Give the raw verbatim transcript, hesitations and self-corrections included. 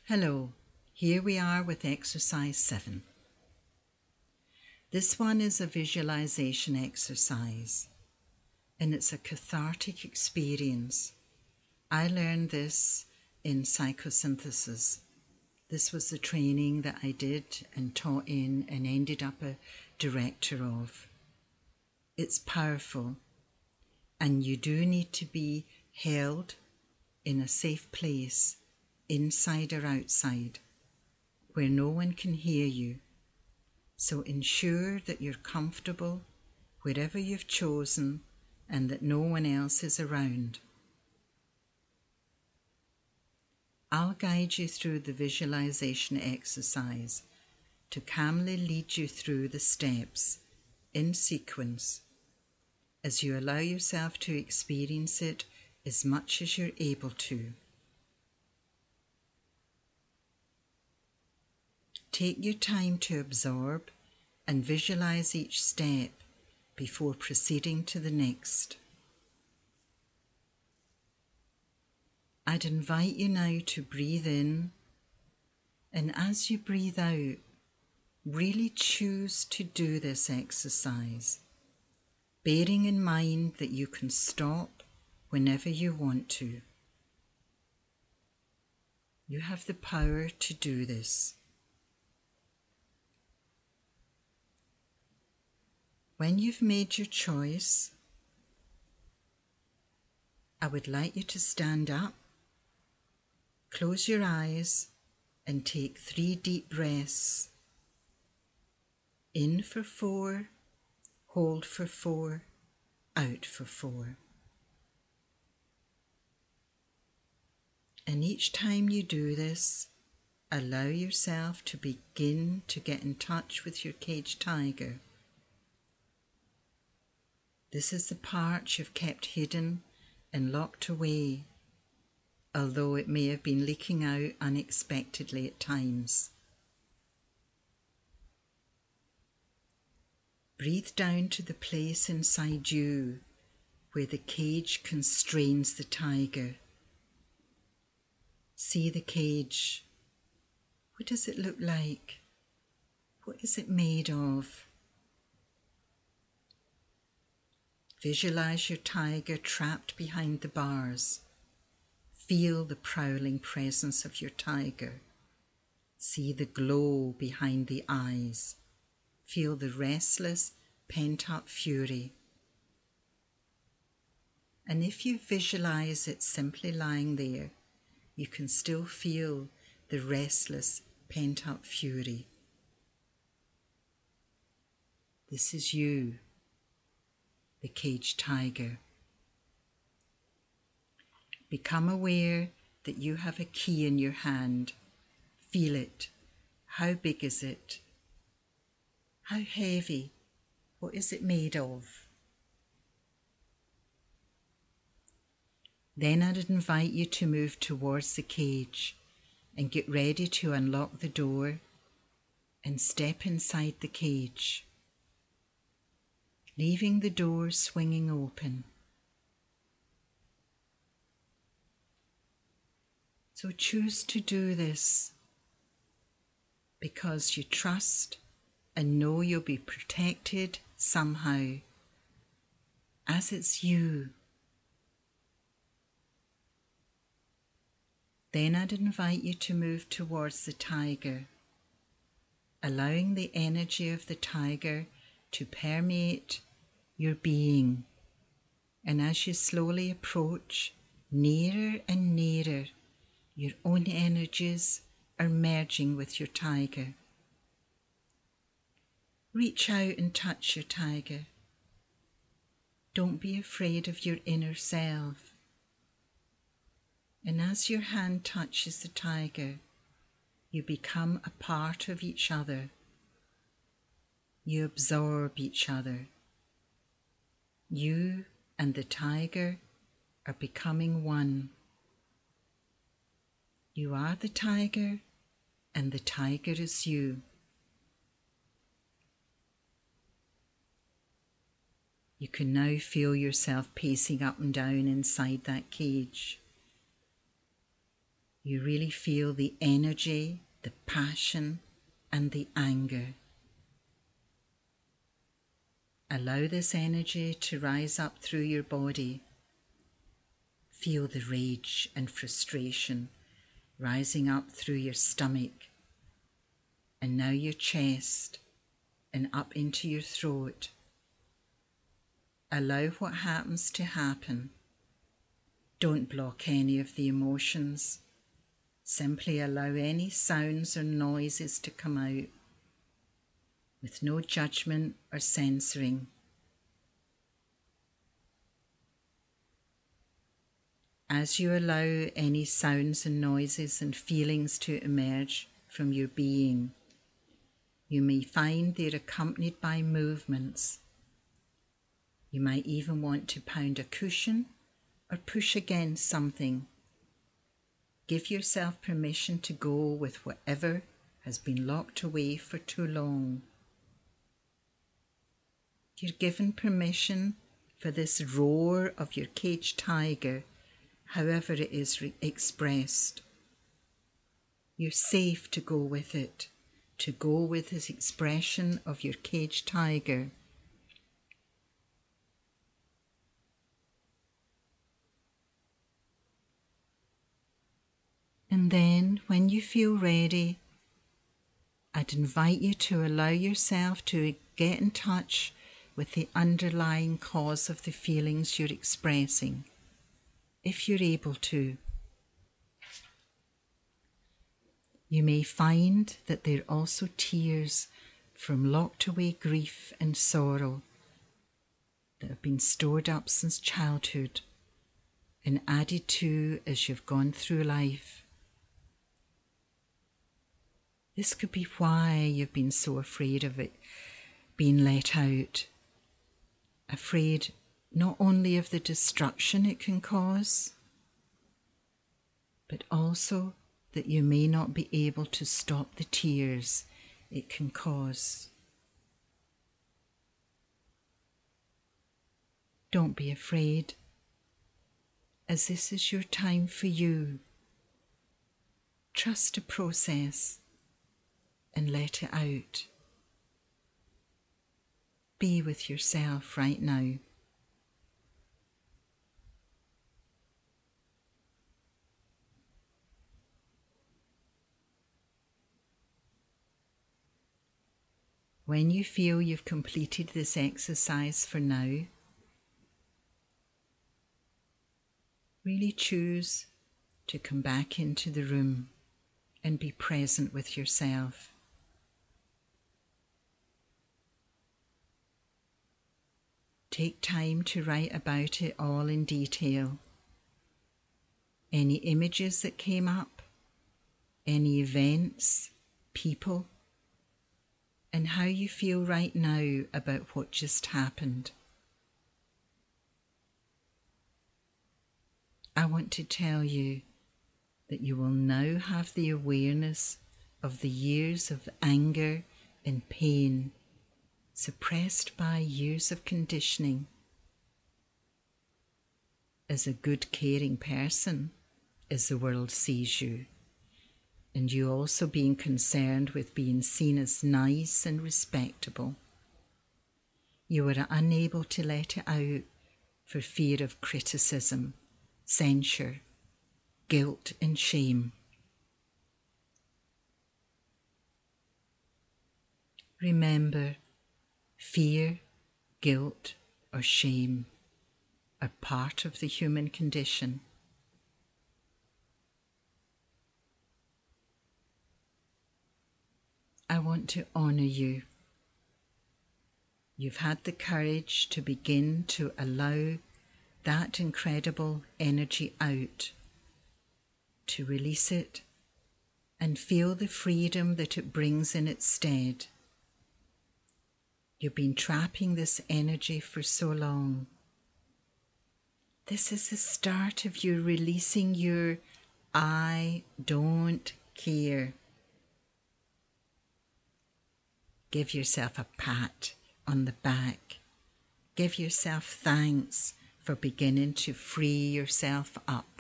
Hello, here we are with exercise seven. This one is a visualization exercise and it's a cathartic experience. I learned this in psychosynthesis. This was the training that I did and taught in and ended up a director of. It's powerful and you do need to be held in a safe place, inside or outside, where no one can hear you. So ensure that you're comfortable wherever you've chosen and that no one else is around. I'll guide you through the visualization exercise to calmly lead you through the steps in sequence as you allow yourself to experience it as much as you're able to. Take your time to absorb and visualize each step before proceeding to the next. I'd invite you now to breathe in, and as you breathe out, really choose to do this exercise, bearing in mind that you can stop whenever you want to. You have the power to do this. When you've made your choice, I would like you to stand up, close your eyes, and take three deep breaths. In for four, hold for four, out for four. And each time you do this, allow yourself to begin to get in touch with your caged tiger. This is the part you've kept hidden and locked away, although it may have been leaking out unexpectedly at times. Breathe down to the place inside you where the cage constrains the tiger. See the cage. What does it look like? What is it made of? Visualize your tiger trapped behind the bars. Feel the prowling presence of your tiger. See the glow behind the eyes. Feel the restless, pent-up fury. And if you visualize it simply lying there, you can still feel the restless, pent-up fury. This is you, the caged tiger. Become aware that you have a key in your hand. Feel it. How big is it? How heavy? What is it made of? Then I'd invite you to move towards the cage and get ready to unlock the door and step inside the cage, leaving the door swinging open. So choose to do this because you trust and know you'll be protected somehow, as it's you. Then I'd invite you to move towards the tiger, allowing the energy of the tiger to permeate your being. And as you slowly approach nearer and nearer, your own energies are merging with your tiger. Reach out and touch your tiger. Don't be afraid of your inner self. And as your hand touches the tiger, you become a part of each other. You absorb each other. You and the tiger are becoming one. You are the tiger, and the tiger is you. You can now feel yourself pacing up and down inside that cage. You really feel the energy, the passion, and the anger. Allow this energy to rise up through your body. Feel the rage and frustration rising up through your stomach, and now your chest, and up into your throat. Allow what happens to happen. Don't block any of the emotions. Simply allow any sounds or noises to come out with no judgment or censoring. As you allow any sounds and noises and feelings to emerge from your being, you may find they're accompanied by movements. You might even want to pound a cushion or push against something. Give yourself permission to go with whatever has been locked away for too long. You're given permission for this roar of your caged tiger, however it is re- expressed. You're safe to go with it, to go with this expression of your caged tiger. And then, when you feel ready, I'd invite you to allow yourself to get in touch with the underlying cause of the feelings you're expressing, if you're able to. You may find that they're also tears from locked away grief and sorrow that have been stored up since childhood and added to as you've gone through life. This could be why you've been so afraid of it being let out. Afraid not only of the destruction it can cause, but also that you may not be able to stop the tears it can cause. Don't be afraid, as this is your time for you. Trust the process and let it out. Be with yourself right now. When you feel you've completed this exercise for now, really choose to come back into the room and be present with yourself. Take time to write about it all in detail. Any images that came up, any events, people, and how you feel right now about what just happened. I want to tell you that you will now have the awareness of the years of anger and pain suppressed by years of conditioning. As a good, caring person, as the world sees you, and you also being concerned with being seen as nice and respectable, you are unable to let it out for fear of criticism, censure, guilt and shame. Remember, fear, guilt, or shame are part of the human condition. I want to honour you. You've had the courage to begin to allow that incredible energy out, to release it and feel the freedom that it brings in its stead. You've been trapping this energy for so long. This is the start of you releasing your I don't care. Give yourself a pat on the back. Give yourself thanks for beginning to free yourself up.